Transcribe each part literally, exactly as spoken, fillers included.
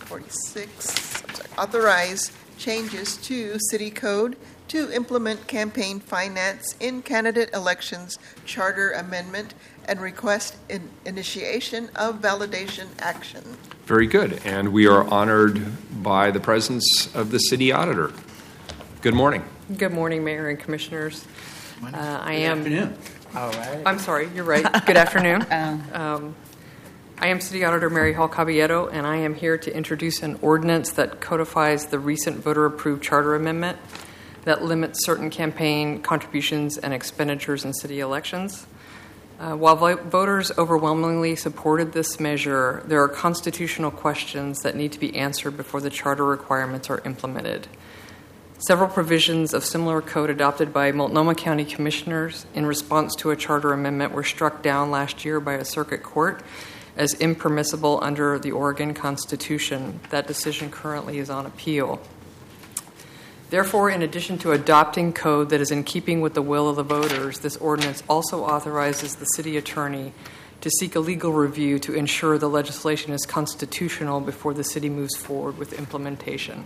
forty-six, I'm sorry, authorize changes to city code to implement campaign finance in candidate elections charter amendment and request in initiation of validation action. Very good. And we are honored by the presence of the city auditor. Good morning. Good morning, Mayor and Commissioners. Uh, I Good am. afternoon. All right. I'm sorry, you're right. Good afternoon. Um, I am City Auditor Mary Hall Caballero, and I am here to introduce an ordinance that codifies the recent voter-approved charter amendment that limits certain campaign contributions and expenditures in city elections. Uh, while vo- voters overwhelmingly supported this measure, there are constitutional questions that need to be answered before the charter requirements are implemented. Several provisions of similar code adopted by Multnomah County Commissioners in response to a charter amendment were struck down last year by a circuit court as impermissible under the Oregon Constitution. That decision currently is on appeal. Therefore, in addition to adopting code that is in keeping with the will of the voters, this ordinance also authorizes the city attorney to seek a legal review to ensure the legislation is constitutional before the city moves forward with implementation.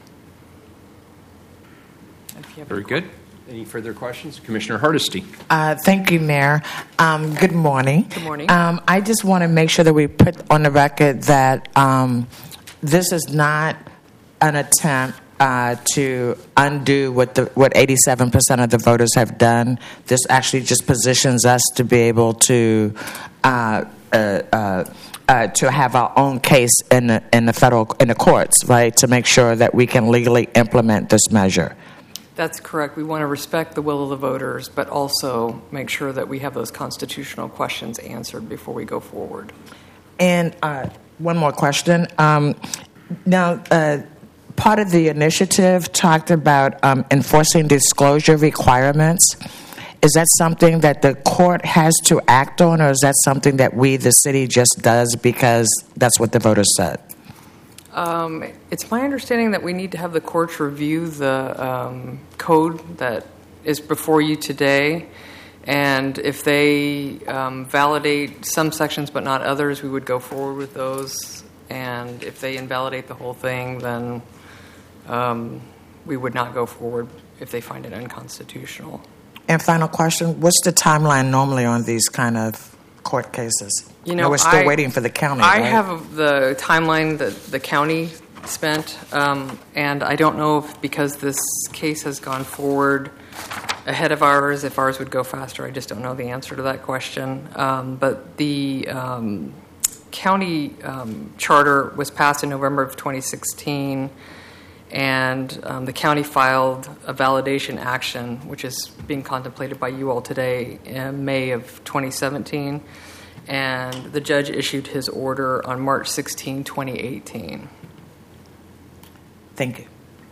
Very good. Any further questions? Commissioner Hardesty. Uh, thank you, Mayor. Um, good morning. Good morning. Um, I just want to make sure that we put on the record that um, this is not an attempt uh, to undo what the what eighty-seven percent of the voters have done. This actually just positions us to be able to uh, uh, uh, uh, to have our own case in the in the federal in the courts, right? To make sure that we can legally implement this measure. That's correct. We want to respect the will of the voters, but also make sure that we have those constitutional questions answered before we go forward. And uh, one more question. Um, now, uh, part of the initiative talked about um, enforcing disclosure requirements. Is that something that the court has to act on, or is that something that we, the city, just does because that's what the voters said? Um, it's my understanding that we need to have the courts review the um, code that is before you today, and if they um, validate some sections but not others, we would go forward with those, and if they invalidate the whole thing, then um, we would not go forward if they find it unconstitutional. And final question, what's the timeline normally on these kind of court cases? You know, no, we're still I, waiting for the county. I right? have the timeline that the county spent, um, and I don't know if because this case has gone forward ahead of ours, if ours would go faster. I just don't know the answer to that question. Um, but the um, county um, charter was passed in November of twenty sixteen, and um, the county filed a validation action, which is being contemplated by you all today in May of twenty seventeen. And the judge issued his order on March sixteenth, twenty eighteen. Thank you.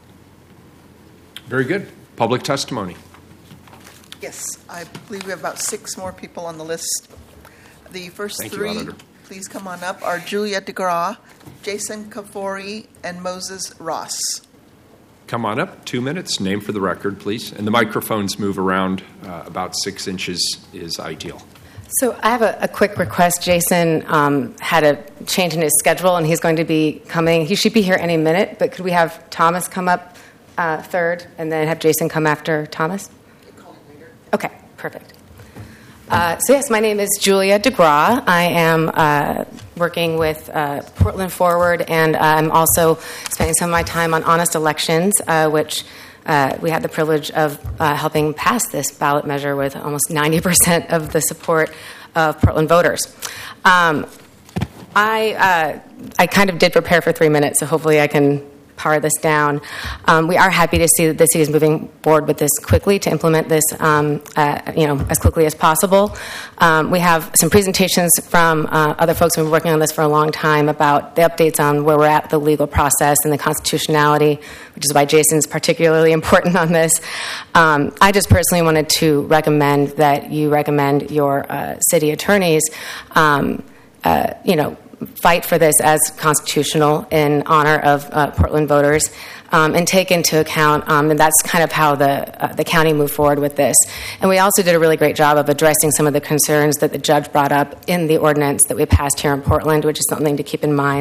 Very good. Public testimony. Yes, I believe we have about six more people on the list. The first Thank you, three, Auditor. please come on up, are Julia DeGraw, Jason Kafori, and Moses Ross. Come on up. Two minutes. Name for the record, please. And the microphones move around uh, about six inches is ideal. So I have a, a quick request. Jason um, had a change in his schedule, and he's going to be coming. He should be here any minute, but could we have Thomas come up uh, third and then have Jason come after Thomas? Okay, perfect. Uh, so yes, my name is Julia DeGraw. I am uh, working with uh, Portland Forward, and I'm also spending some of my time on Honest Elections, uh, which Uh, we had the privilege of uh, helping pass this ballot measure with almost ninety percent of the support of Portland voters. Um, I uh, I kind of did prepare for three minutes, so hopefully I can power this down. Um, we are happy to see that the city is moving forward with this quickly to implement this, um, uh, you know, as quickly as possible. Um, we have some presentations from uh, other folks who've been working on this for a long time about the updates on where we're at with the legal process and the constitutionality, which is why Jason's particularly important on this. Um, I just personally wanted to recommend that you recommend your uh, city attorneys, um, uh, you know, fight for this as constitutional in honor of uh, Portland voters, um, and take into account, um, and that's kind of how the uh, the county moved forward with this. And we also did a really great job of addressing some of the concerns that the judge brought up in the ordinance that we passed here in Portland, which is something to keep in mind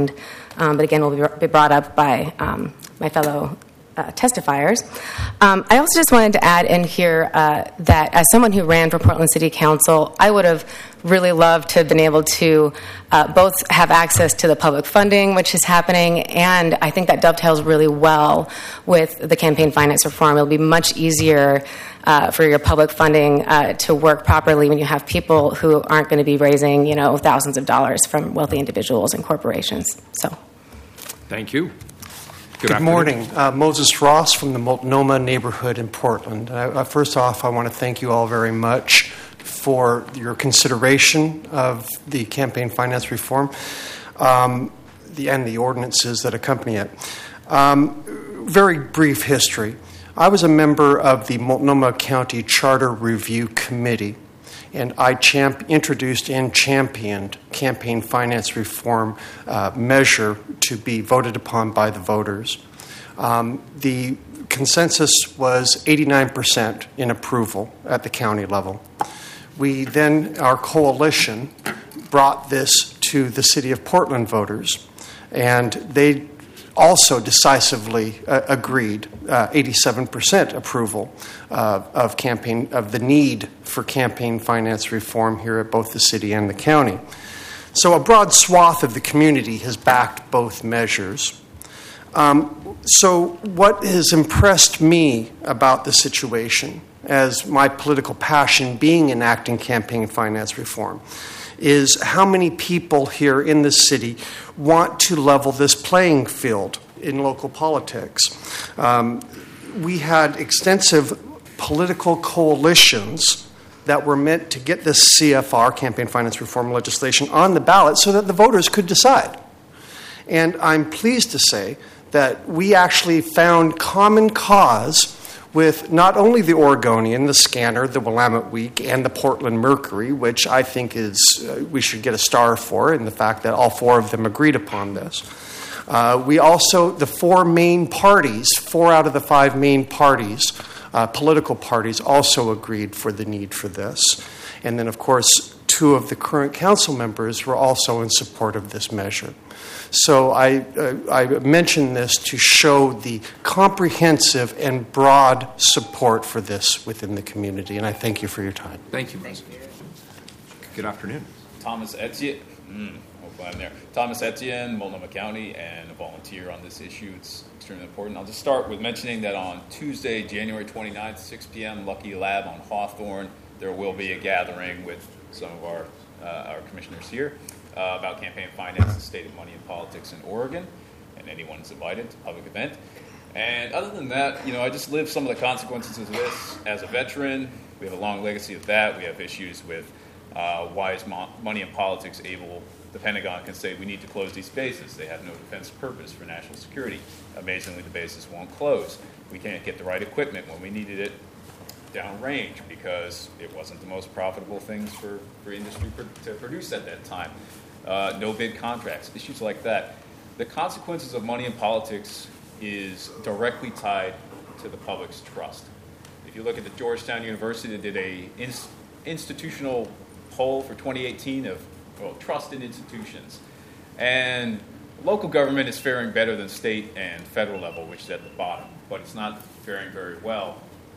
um, but again, will be, be brought up by um, my fellow uh, testifiers. Um, I also just wanted to add in here uh, that as someone who ran for Portland City Council, I would have really loved to have been able to uh, both have access to the public funding, which is happening, and I think that dovetails really well with the campaign finance reform. It'll be much easier uh, for your public funding uh, to work properly when you have people who aren't going to be raising, you know, thousands of dollars from wealthy individuals and corporations. So, thank you. Good, Good morning. Uh, Moses Ross from the Multnomah neighborhood in Portland. Uh, first off, I want to thank you all very much for your consideration of the campaign finance reform um, the, and the ordinances that accompany it. Um, very brief history. I was a member of the Multnomah County Charter Review Committee, and I champ- introduced and championed campaign finance reform uh, measure to be voted upon by the voters. Um, the consensus was eighty-nine percent in approval at the county level. We then, our coalition, brought this to the City of Portland voters, and they also decisively uh, agreed, uh, eighty-seven percent approval uh, of campaign of the need for campaign finance reform here at both the city and the county. So a broad swath of the community has backed both measures. Um, so what has impressed me about the situation, as my political passion being enacting campaign finance reform, is how many people here in the city want to level this playing field in local politics. Um, we had extensive political coalitions that were meant to get this C F R, campaign finance reform legislation, on the ballot so that the voters could decide. And I'm pleased to say that we actually found common cause with not only the Oregonian, the Scanner, the Willamette Week, and the Portland Mercury, which I think is uh, we should get a star for, in the fact that all four of them agreed upon this. Uh, we also, the four main parties, four out of the five main parties, uh, political parties, also agreed for the need for this. And then, of course, two of the current council members were also in support of this measure. So I, uh, I mention this to show the comprehensive and broad support for this within the community, and I thank you for your time. Thank you, President. Good afternoon. Thomas Etienne, mm, hopefully I'm there. Thomas Etienne, Multnomah County, and a volunteer on this issue. It's extremely important. I'll just start with mentioning that on Tuesday, January twenty-ninth, six p.m., Lucky Lab on Hawthorne, there will be a gathering with some of our, uh, our commissioners here. Uh, about campaign finance, the state of money and politics in Oregon, and anyone's invited. It's a public event. And other than that, you know, I just lived some of the consequences of this as a veteran. We have a long legacy of that. We have issues with uh, why is mo- money and politics able, the Pentagon can say we need to close these bases. They have no defense purpose for national security. Amazingly, the bases won't close. We can't get the right equipment when we needed it downrange because it wasn't the most profitable things for, for industry pr- to produce at that time. Uh, no bid contracts, issues like that. The consequences of money in politics is directly tied to the public's trust. If you look at the Georgetown University, they did a in- institutional poll for twenty eighteen of well, trust in institutions. And local government is faring better than state and federal level, which is at the bottom, but it's not faring very well.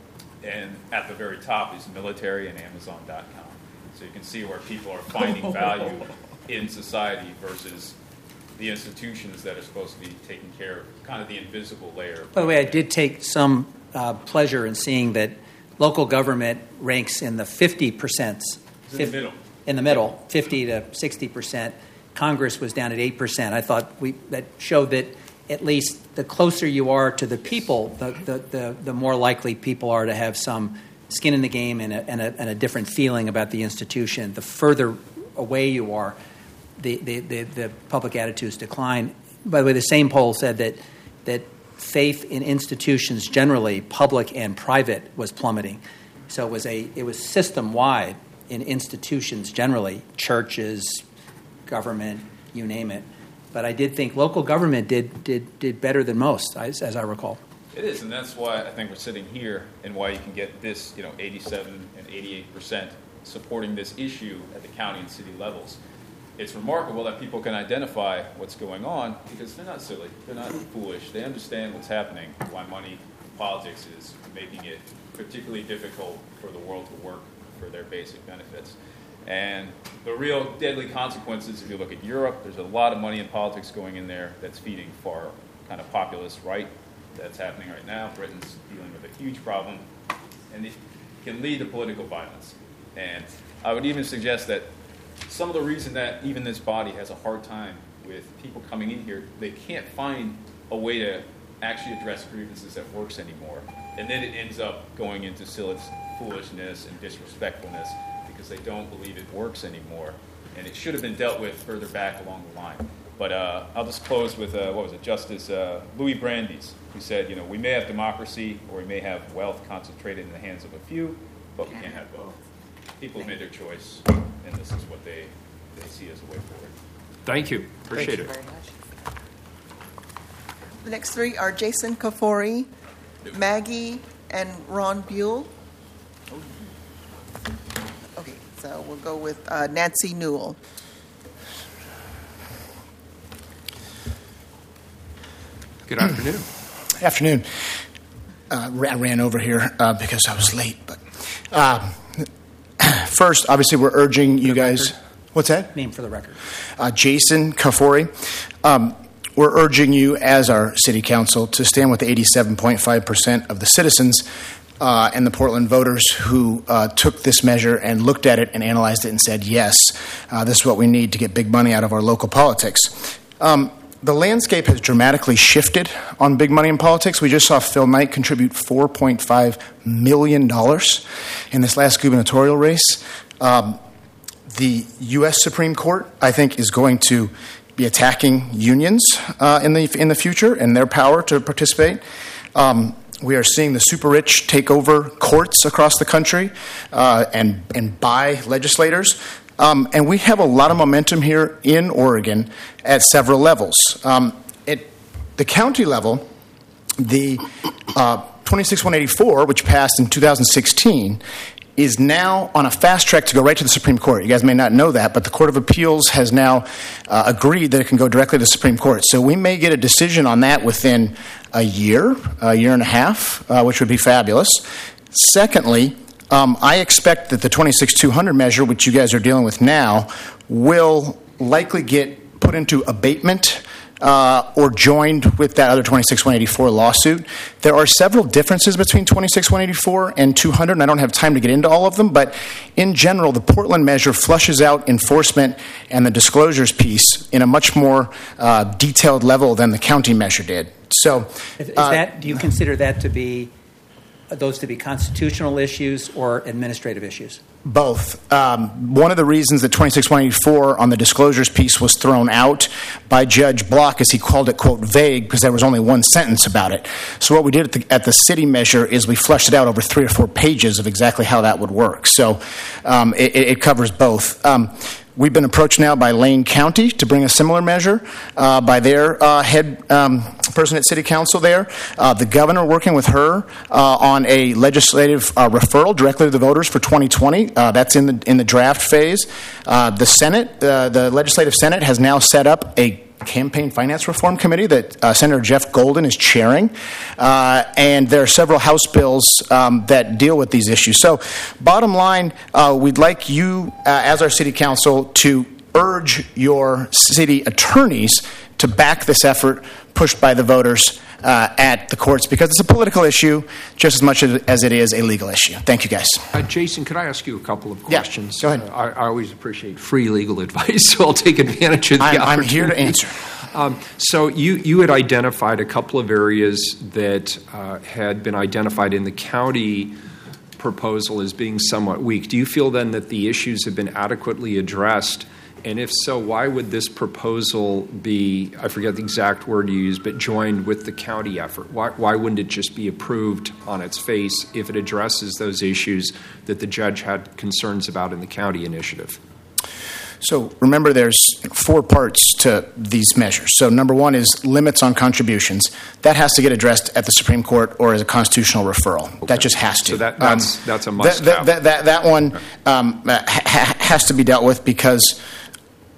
And at the very top is military and Amazon dot com. So you can see where people are finding value in society versus the institutions that are supposed to be taking care of kind of the invisible layer. By the way, I did take some uh, pleasure in seeing that local government ranks in the fifty percent. In the middle. In the middle, fifty to sixty percent. Congress was down at eight percent. I thought we that showed that at least the closer you are to the people, the, the, the, the more likely people are to have some skin in the game and a, and, a, and a different feeling about the institution. The further away you are, the, the, the, the public attitudes decline. By the way, the same poll said that that faith in institutions generally, public and private, was plummeting. So it was a it was system-wide in institutions generally, churches, government, you name it. But I did think local government did did, did better than most, as, as I recall. It is, and that's why I think we're sitting here and why you can get this, you know, eighty-seven and eighty-eight percent supporting this issue at the county and city levels. it's remarkable that people can identify what's going on because they're not silly, they're not foolish. They understand what's happening, why money politics is making it particularly difficult for the world to work for their basic benefits. And the real deadly consequences, if you look at Europe, there's a lot of money in politics going in there that's feeding far kind of populist right. That's happening right now. Britain's dealing with a huge problem, and it can lead to political violence. And I would even suggest that some of the reason that even this body has a hard time with people coming in here, they can't find a way to actually address grievances that works anymore. And then it ends up going into silly foolishness and disrespectfulness because they don't believe it works anymore. And it should have been dealt with further back along the line. But uh, I'll just close with, uh, what was it, Justice uh, Louis Brandeis, who said, you know, we may have democracy or we may have wealth concentrated in the hands of a few, but we can't have both. People have made their choice, and this is what they, they see as a way forward. Thank you. Appreciate Thank you it. very much. The next three are Jason Kafori, Maggie, and Ron Buell. Okay, so we'll go with uh, Nancy Newell. Good afternoon. Afternoon. Uh, I ran over here uh, because I was late. But uh, first, obviously, we're urging you guys. What's that? Name for the record. Uh, Jason Kafori. Um, we're urging you, as our city council, to stand with the eighty-seven point five percent of the citizens uh, and the Portland voters who uh, took this measure and looked at it and analyzed it and said, yes, uh, this is what we need to get big money out of our local politics. Um, The landscape has dramatically shifted on big money in politics. We just saw Phil Knight contribute four point five million dollars in this last gubernatorial race. Um, the U S Supreme Court, I think, is going to be attacking unions uh, in the in the future and their power to participate. Um, we are seeing the super rich take over courts across the country uh, and and buy legislators. Um, and we have a lot of momentum here in Oregon at several levels. Um, at the county level, the uh, twenty-six one eighty-four, which passed in two thousand sixteen, is now on a fast track to go right to the Supreme Court. You guys may not know that, but the Court of Appeals has now uh, agreed that it can go directly to the Supreme Court. So we may get a decision on that within a year, a year and a half, uh, which would be fabulous. Secondly, Um, I expect that the twenty-six two hundred measure, which you guys are dealing with now, will likely get put into abatement uh, or joined with that other twenty-six one eighty-four lawsuit. There are several differences between twenty-six one eighty-four and two hundred, and I don't have time to get into all of them, but in general, the Portland measure flushes out enforcement and the disclosures piece in a much more uh, detailed level than the county measure did. So, Is, is uh, that, do you consider that to be those to be constitutional issues or administrative issues? Both. Um, one of the reasons that twenty-six one eighty-four on the disclosures piece was thrown out by Judge Block is he called it, quote, vague, because there was only one sentence about it. So what we did at the, at the city measure is we fleshed it out over three or four pages of exactly how that would work. So um, it, it covers both. Um, We've been approached now by Lane County to bring a similar measure uh, by their uh, head um, person at City Council there. Uh, the governor working with her uh, on a legislative uh, referral directly to the voters for twenty twenty. Uh, that's in the in the draft phase. Uh, the Senate, uh, the Legislative Senate, has now set up a campaign finance reform committee that uh, Senator Jeff Golden is chairing, uh, and there are several House bills um, that deal with these issues. So, bottom line, uh, we'd like you, uh, as our city council, to urge your city attorneys to back this effort pushed by the voters uh, at the courts, because it's a political issue just as much as it is a legal issue. Thank you, guys. Uh, Jason, could I ask you a couple of questions? Yeah, go ahead. Uh, I, I always appreciate free legal advice, so I'll take advantage of the I'm, opportunity. I'm here to answer. Um, so you, you had identified a couple of areas that uh, had been identified in the county proposal as being somewhat weak. Do you feel then that the issues have been adequately addressed? And if so, why would this proposal be, I forget the exact word you used, but joined with the county effort? Why, why wouldn't it just be approved on its face if it addresses those issues that the judge had concerns about in the county initiative? So remember, there's four parts to these measures. So number one is limits on contributions. That has to get addressed at the Supreme Court or as a constitutional referral. Okay. That just has to. So that, that's, um, that's a must that, have. That, that, that one um, ha- has to be dealt with because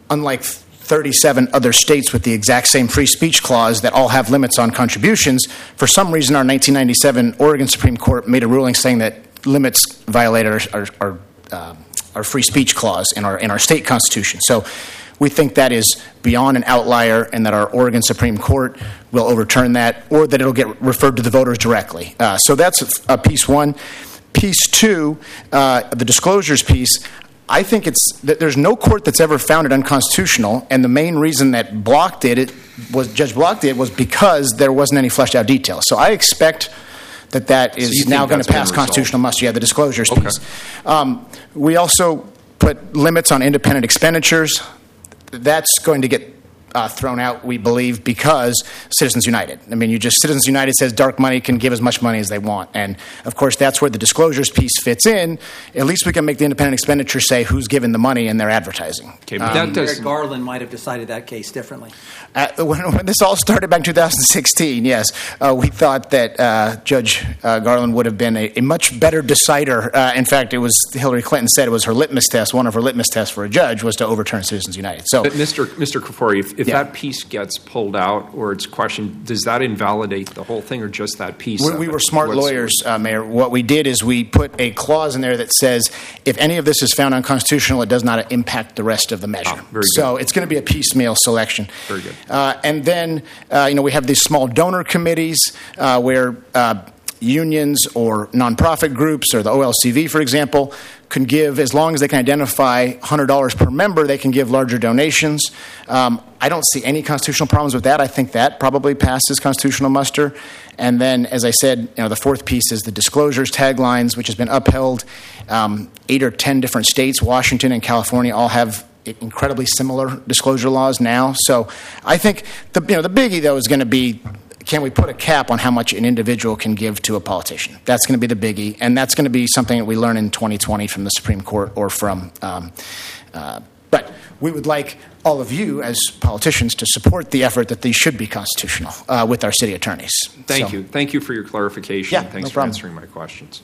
unlike thirty-seven other states with the exact same free speech clause that all have limits on contributions, for some reason our nineteen ninety-seven Oregon Supreme Court made a ruling saying that limits violate our, our, our, uh, our free speech clause in our, in our state constitution. So we think that is beyond an outlier and that our Oregon Supreme Court will overturn that, or that it'll get referred to the voters directly. Uh, so that's uh, piece one. Piece two, uh, the disclosures piece, I think it's that there's no court that's ever found it unconstitutional, and the main reason that Block did it was Judge Block did was because there wasn't any fleshed out details. So I expect that that is so now going to pass constitutional muster. Yeah, the disclosures okay. piece. Um, we also put limits on independent expenditures. That's going to get uh, thrown out, we believe, because Citizens United. I mean, you just Citizens United says dark money can give as much money as they want, and of course that's where the disclosures piece fits in. At least we can make the independent expenditure say who's giving the money in their advertising. Okay, but Um, that Merrick does. Garland might have decided that case differently. Uh, when, when this all started back in two thousand sixteen, yes, uh, we thought that uh, Judge uh, Garland would have been a, a much better decider. Uh, in fact, it was Hillary Clinton said it was her litmus test. One of her litmus tests for a judge was to overturn Citizens United. So, But Mister Mister Kafori, if, if Yeah. that piece gets pulled out or it's questioned, does that invalidate the whole thing or just that piece? we, of we it? were smart What's- lawyers, uh, Mayor. What we did is we put a clause in there that says if any of this is found unconstitutional, it does not impact the rest of the measure. Ah, very so good. it's going to be a piecemeal selection. Very good. Uh, and then, uh, you know, we have these small donor committees uh, where uh, unions or nonprofit groups or the O L C V, for example, can give, as long as they can identify one hundred dollars per member, they can give larger donations. Um, I don't see any constitutional problems with that. I think that probably passes constitutional muster. And then, as I said, you know, the fourth piece is the disclosures taglines, which has been upheld. Um, eight or ten different states, Washington and California, all have incredibly similar disclosure laws now. So I think the you know the biggie though is going to be, can we put a cap on how much an individual can give to a politician? That's going to be the biggie, and that's going to be something that we learn in twenty twenty from the Supreme Court or from. Um, uh, but we would like all of you as politicians to support the effort that these should be constitutional uh, with our city attorneys. Thank So- you. Thank you for your clarification. Yeah, Thanks no for problem. answering my questions.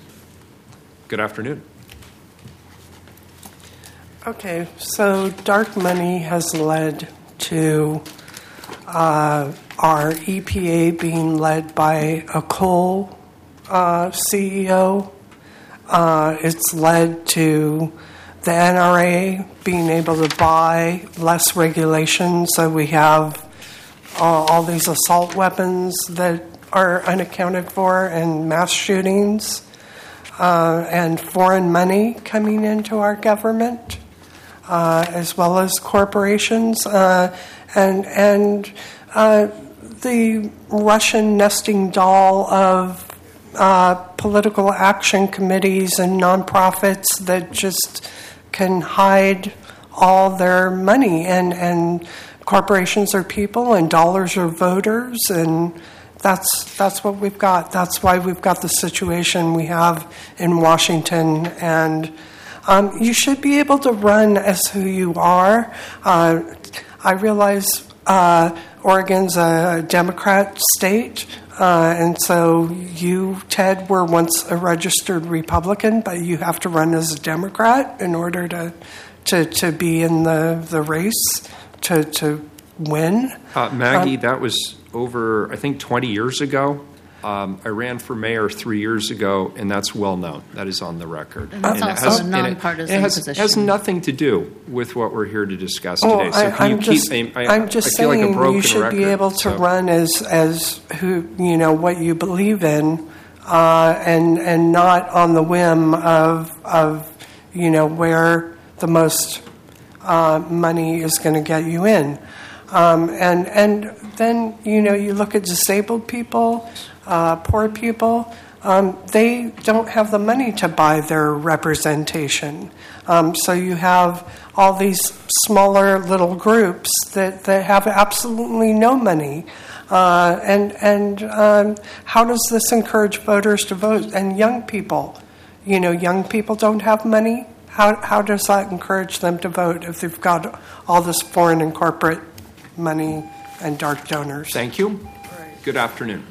Good afternoon. Okay, so dark money has led to uh, our E P A being led by a coal uh, C E O. Uh, it's led to the N R A being able to buy less regulation, so we have uh, all these assault weapons that are unaccounted for and mass shootings uh, and foreign money coming into our government. Uh, as well as corporations, uh, and and uh, the Russian nesting doll of uh, political action committees and nonprofits that just can hide all their money, and, and corporations are people and dollars are voters, and that's that's what we've got. That's why we've got the situation we have in Washington. And Um, you should be able to run as who you are. Uh, I realize uh, Oregon's a Democrat state, uh, and so you, Ted, were once a registered Republican, but you have to run as a Democrat in order to to, to be in the, the race to, to win. Uh, Maggie, Um, that was over, I think, twenty years ago. Um, I ran for mayor three years ago, and that's well known. That is on the record. And that's it also has- a and it- nonpartisan it has, position. has nothing to do with what we're here to discuss Oh, today. So I, can you I'm keep? just, I, I, I'm just I feel saying like a broken you should record, be able to so. run as as who you know what you believe in, uh, and and not on the whim of of you know where the most uh, money is going to get you in, um, and and then you know you look at disabled people, uh, poor people. Um, they don't have the money to buy their representation. Um, so you have all these smaller little groups that, that have absolutely no money. Uh, and and um, how does this encourage voters to vote? And young people, you know, young people don't have money. How how does that encourage them to vote if they've got all this foreign and corporate money and dark donors? Thank you. Good afternoon.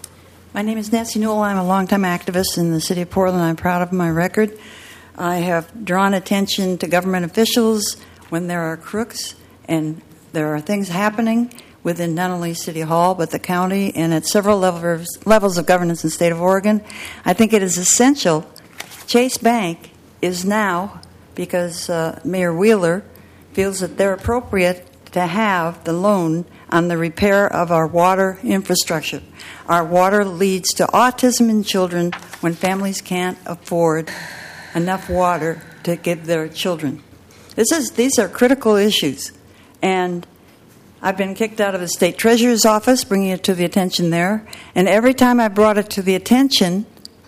My name is Nancy Newell. I'm a longtime activist in the city of Portland. I'm proud of my record. I have drawn attention to government officials when there are crooks And there are things happening within not only City Hall, but the county and at several levels, levels of governance in the state of Oregon. I think it is essential. Chase Bank is now, because uh, Mayor Wheeler feels that they're appropriate to have the loan on the repair of our water infrastructure. Our water leads to autism in children when families can't afford enough water to give their children. This is, these are critical issues. And I've been kicked out of the state treasurer's office, bringing it to the attention there. And every time I brought it to the attention,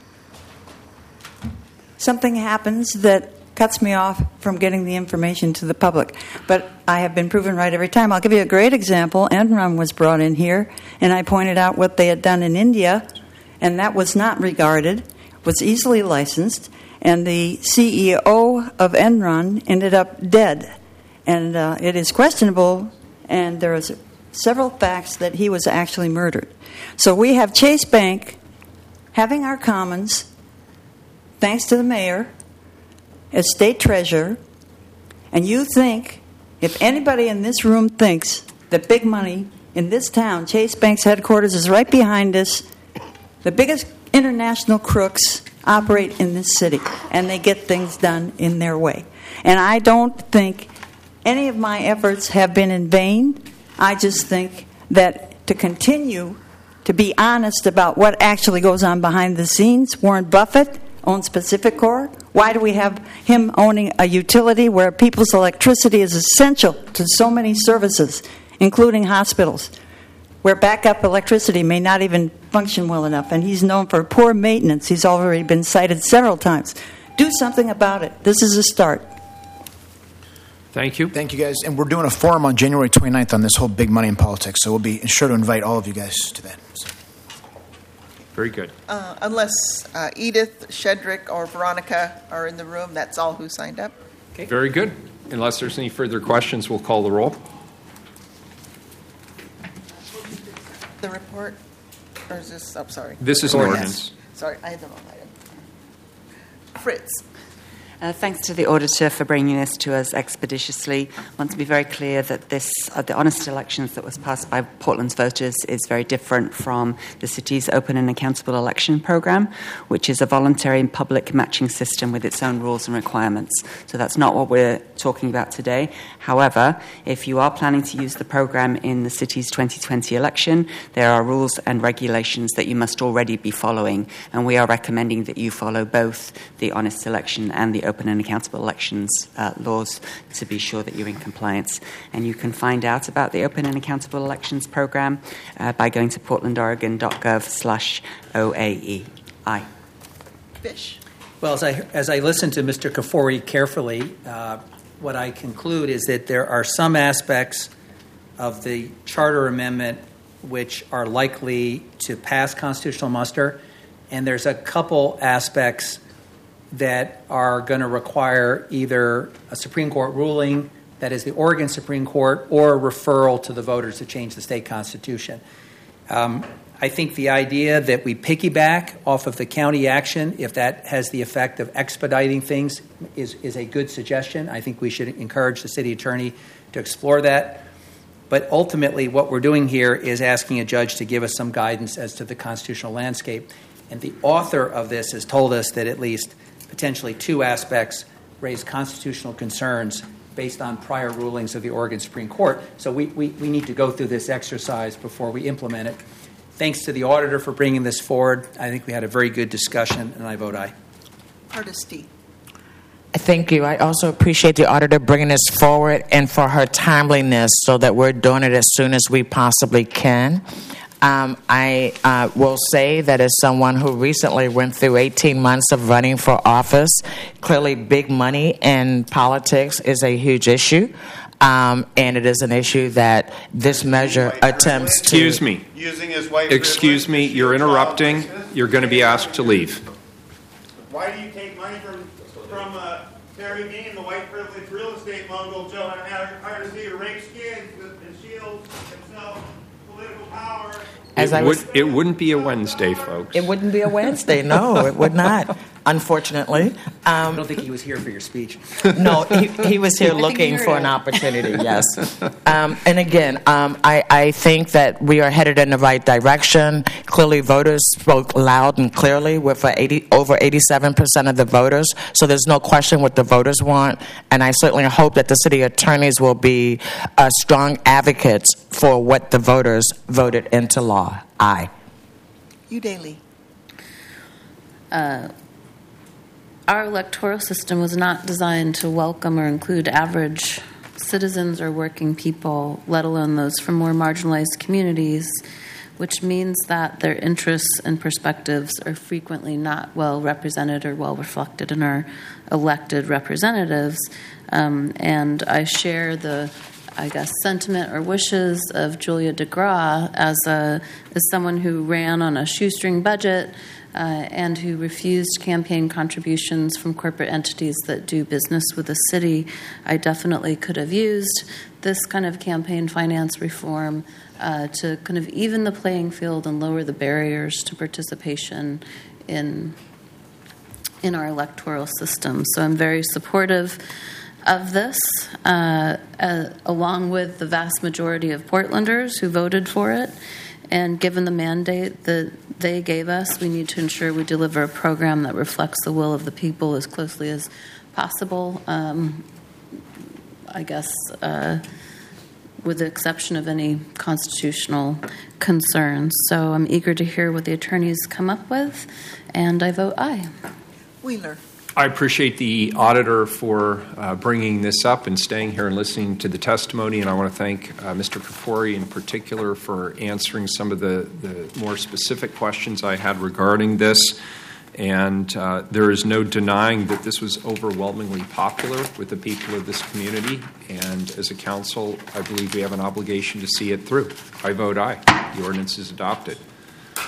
something happens that cuts me off from getting the information to the public. But I have been proven right every time. I'll give you a great example. Enron was brought in here, and I pointed out what they had done in India, and that was not regarded, was easily licensed, and the C E O of Enron ended up dead. And uh, it is questionable, and there are several facts that he was actually murdered. So we have Chase Bank having our commons, thanks to the mayor, as state treasurer, and you think, if anybody in this room thinks that big money in this town, Chase Bank's headquarters is right behind us, the biggest international crooks operate in this city, and they get things done in their way. And I don't think any of my efforts have been in vain. I just think that to continue to be honest about what actually goes on behind the scenes, Warren Buffett owns Pacificor. Why do we have him owning a utility where people's electricity is essential to so many services, including hospitals, where backup electricity may not even function well enough, and he's known for poor maintenance. He's already been cited several times. Do something about it. This is a start. Thank you. Thank you, guys. And we're doing a forum on January twenty-ninth on this whole big money in politics, so we'll be sure to invite all of you guys to that. So. Very good. Uh, unless uh, Edith, Shedrick, or Veronica are in the room, that's all who signed up. Okay. Very good. Unless there's any further questions, we'll call the roll. The report, or is this? I'm oh, sorry. This is an ordinance. Sorry, I had the wrong item. Fritz. Uh, thanks to the auditor for bringing this to us expeditiously. I want to be very clear that this, uh, the honest elections that was passed by Portland's voters is very different from the city's open and accountable election program, which is a voluntary and public matching system with its own rules and requirements. So that's not what we're talking about today. However, if you are planning to use the program in the city's twenty twenty election, there are rules and regulations that you must already be following, and we are recommending that you follow both the honest election and the open and accountable elections uh, laws to be sure that you're in compliance. And you can find out about the open and accountable elections program uh, by going to portlandoregon.gov slash OAEI. Fish. Well, as I, as I listen to Mister Kafoury carefully, uh, what I conclude is that there are some aspects of the charter amendment which are likely to pass constitutional muster, and there's a couple aspects that are going to require either a Supreme Court ruling, that is the Oregon Supreme Court, or a referral to the voters to change the state constitution. Um, I think the idea that we piggyback off of the county action, if that has the effect of expediting things, is, is a good suggestion. I think we should encourage the city attorney to explore that. But ultimately, what we're doing here is asking a judge to give us some guidance as to the constitutional landscape. And the author of this has told us that at least potentially two aspects raise constitutional concerns based on prior rulings of the Oregon Supreme Court. So we, we, we need to go through this exercise before we implement it. Thanks to the auditor for bringing this forward. I think we had a very good discussion, and I vote aye. Hardesty. Thank you. I also appreciate the auditor bringing this forward and for her timeliness so that we're doing it as soon as we possibly can. Um, I uh, will say that as someone who recently went through eighteen months of running for office, clearly big money in politics is a huge issue. Um, and it is an issue that this measure attempts to... Excuse me. Using his white Excuse me. You're interrupting. You're going to be asked to leave. Why do you take money from from uh, Terry Dean, the white privileged real estate mogul, Joe Hardesty, to rake skins and shield himself political power? As it, I was, would, it wouldn't be a Wednesday, folks. It wouldn't be a Wednesday. No, it would not. Unfortunately, um, I don't think he was here for your speech. No, he, he was here looking for an opportunity. Yes, um, and again, um, I, I think that we are headed in the right direction. Clearly, voters spoke loud and clearly with uh, eighty, over eighty-seven percent of the voters. So there's no question what the voters want, and I certainly hope that the city attorneys will be uh, strong advocates for what the voters voted into law. Aye. You Daly. Uh, our electoral system was not designed to welcome or include average citizens or working people, let alone those from more marginalized communities, which means that their interests and perspectives are frequently not well represented or well reflected in our elected representatives. Um, and I share the I guess, sentiment or wishes of Julia DeGraw as a as someone who ran on a shoestring budget uh, and who refused campaign contributions from corporate entities that do business with the city. I definitely could have used this kind of campaign finance reform uh, to kind of even the playing field and lower the barriers to participation in in our electoral system. So I'm very supportive of this, uh, uh, along with the vast majority of Portlanders who voted for it. And given the mandate that they gave us, we need to ensure we deliver a program that reflects the will of the people as closely as possible, um, I guess, uh, with the exception of any constitutional concerns. So I'm eager to hear what the attorneys come up with, and I vote aye. Wheeler. I appreciate the auditor for uh, bringing this up and staying here and listening to the testimony, and I want to thank uh, Mister Kafoury in particular for answering some of the, the more specific questions I had regarding this. And uh, there is no denying that this was overwhelmingly popular with the people of this community, and as a council, I believe we have an obligation to see it through. I vote aye. The ordinance is adopted.